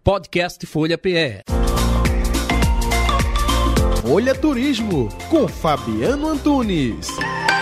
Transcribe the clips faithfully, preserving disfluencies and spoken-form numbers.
Podcast Folha P E. Folha Turismo, com Fabiano Antunes.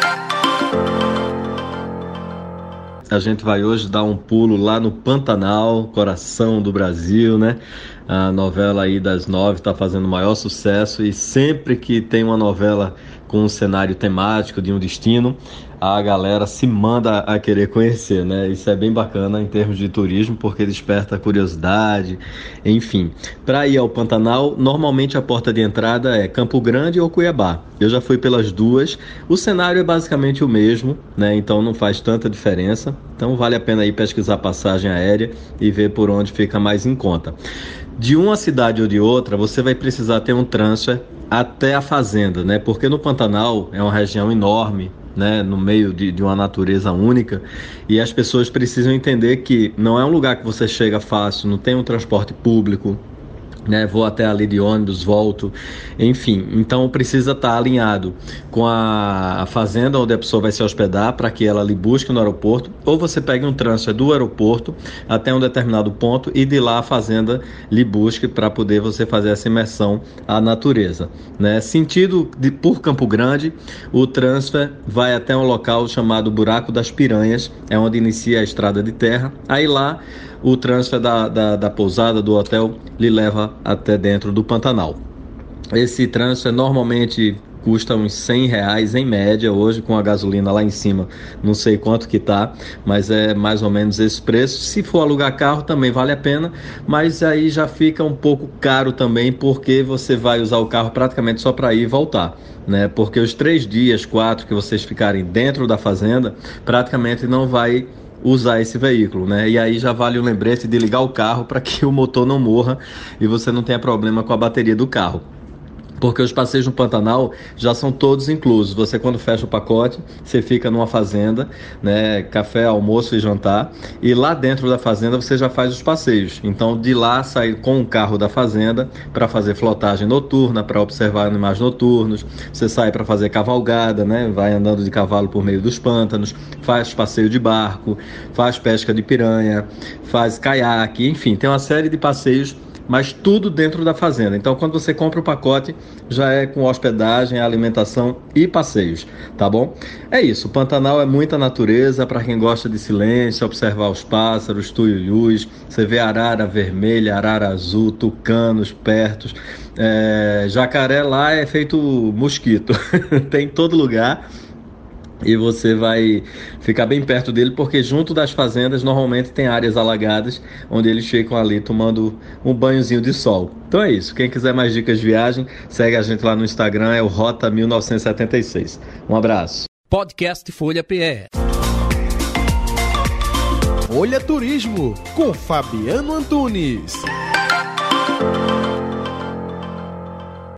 A gente vai hoje dar um pulo lá no Pantanal, coração do Brasil, né? A novela aí das nove está fazendo o maior sucesso e sempre que tem uma novela com um cenário temático de um destino, a galera se manda a querer conhecer, né? Isso é bem bacana em termos de turismo, porque desperta curiosidade, enfim. Para ir ao Pantanal, normalmente a porta de entrada é Campo Grande ou Cuiabá. Eu já fui pelas duas. O cenário é basicamente o mesmo, né? Então não faz tanta diferença. Então vale a pena ir pesquisar passagem aérea e ver por onde fica mais em conta. De uma cidade ou de outra, você vai precisar ter um transfer até a fazenda, né? Porque no Pantanal é uma região enorme, né, no meio de, de uma natureza única, e as pessoas precisam entender que não é um lugar que você chega fácil, não tem um transporte público, né, vou até ali de ônibus, volto, enfim, então precisa estar alinhado com a, a fazenda onde a pessoa vai se hospedar para que ela lhe busque no aeroporto, ou você pegue um transfer do aeroporto até um determinado ponto e de lá a fazenda lhe busque para poder você fazer essa imersão à natureza, né? Sentido de, por Campo Grande, o transfer vai até um local chamado Buraco das Piranhas, é onde inicia a estrada de terra, aí lá o transfer da, da, da pousada, do hotel, lhe leva até dentro do Pantanal. Esse transfer normalmente custa uns cem reais em média, hoje com a gasolina lá em cima, não sei quanto que tá, mas é mais ou menos esse preço. Se for alugar carro também vale a pena, mas aí já fica um pouco caro também, porque você vai usar o carro praticamente só para ir e voltar, né? Porque os três dias, quatro que vocês ficarem dentro da fazenda, praticamente não vai usar esse veículo, né? E aí já vale o lembrete de ligar o carro para que o motor não morra e você não tenha problema com a bateria do carro. Porque os passeios no Pantanal já são todos inclusos. Você, quando fecha o pacote, você fica numa fazenda, né, café, almoço e jantar, e lá dentro da fazenda você já faz os passeios. Então, de lá, sai com o carro da fazenda para fazer flotagem noturna, para observar animais noturnos. Você sai para fazer cavalgada, né, vai andando de cavalo por meio dos pântanos, faz passeio de barco, faz pesca de piranha, faz caiaque, enfim, tem uma série de passeios, mas tudo dentro da fazenda. Então, quando você compra o pacote, já é com hospedagem, alimentação e passeios, tá bom? É isso, o Pantanal é muita natureza, para quem gosta de silêncio, observar os pássaros, tuiuius, você vê arara vermelha, arara azul, tucanos, pertos, é, jacaré lá é feito mosquito, tem em todo lugar. E você vai ficar bem perto dele, porque junto das fazendas normalmente tem áreas alagadas onde eles ficam ali tomando um banhozinho de sol. Então é isso, quem quiser mais dicas de viagem, segue a gente lá no Instagram, é o Rota mil novecentos e setenta e seis. Um abraço. Podcast Folha P E. Folha Turismo, com Fabiano Antunes.